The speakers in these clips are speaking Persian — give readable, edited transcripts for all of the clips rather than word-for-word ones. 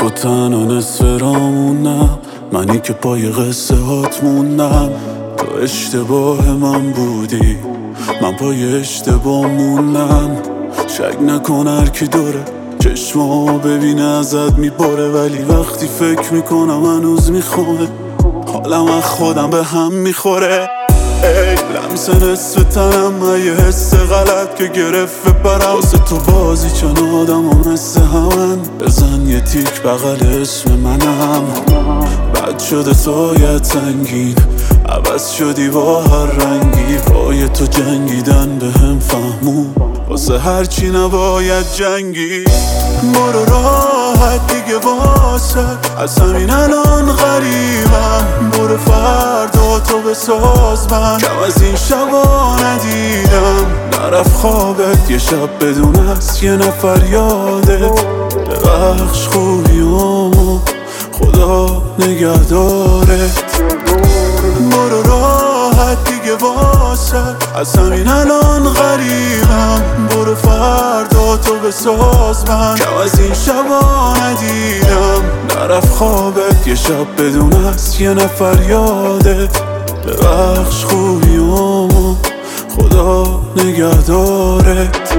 تو تنها نصف رامونم، منی که پای قصه هات موندم. تو اشتباه من بودی، من پای اشتباه موندم. شک نکن هر کی دوره چشمامو ببینه ازت میباره، ولی وقتی فکر میکنم هنوز میخونه، حالم از خودم به هم میخوره. ای لمس نصف تنم، یه حس غلط که گرفت برم. واسه تو بازی چون آدم ها مثل همن، بزن یه تیک بغل اسم منم. بد شده سایت سنگین، عوض شدی با هر رنگی. پای تو جنگیدن به هم فهمون، واسه هرچی نباید جنگی. برو راحت دیگه واسه، از همین الان غریبم. برو فردا تو بساز من، کم از این شبا ندیدم. نرفت خوابت یه شب بدون از یه نفر یادت. ببخش خوبیامو خدا نگهدارت. برو راحت دیگه واسه، از همین الان غریبم. برو فردا تو بساز من، کم از این شبا ندیدم. نرفت خوابت یه شب بدون از یه نفر یادت. ببخش خوبیامو خدا نگهدارت.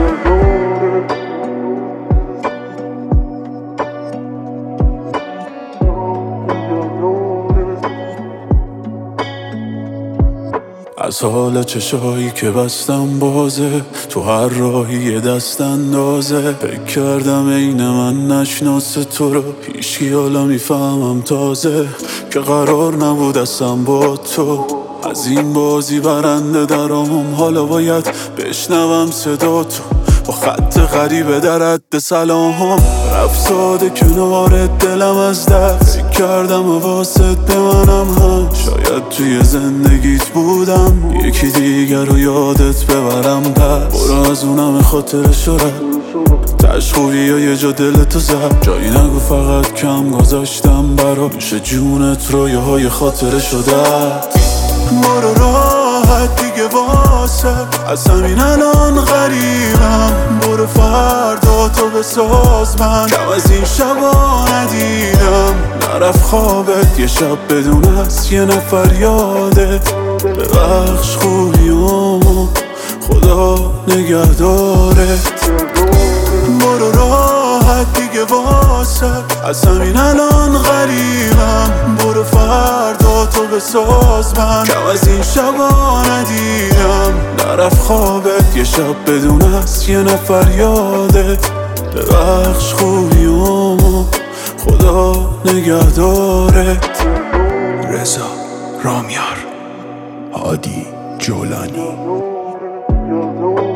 از حال چشایی که بستم بازه، تو هر راهی یه دست اندازه. فکر کردم عین من نشناسه تو رو، هیچکی حالا میفهمم تازه که قرار نبود اصلا با تو از این بازی برنده درام. حالا باید بشنوم صدا تو با خط غریبه در حد سلام. رفت ساده کنار دلم از دست، فکر کردم واسط به منم هم. شاید توی زندگیت بودم، یکی دیگر رو یادت ببرم. پس برو از اونم خاطر شدت، تش خوبی یا یه جا دلتو زد. جایی نگو فقط کم گذاشتم برا، میشه جونت رو یه های خاطر شدت. برو راحت دیگه واسه، از همین الان غریبم. برو فردا تو بساز من، کم از این شبا ندیدم. نرفت خوابت یه شب بدون از یه نفر یادت. ببخش خوبیامو خدا نگهدارت. برو راحت دیگه واسه، از همین الان غریبم. برو فردا تو بساز من، کم از این شبا ندیدم. نرفت خوابت یه شب بدون از یه نفر یادت. ببخش خوبیامو خدا نگهدارت. رضا رامیار، هادی جولانی.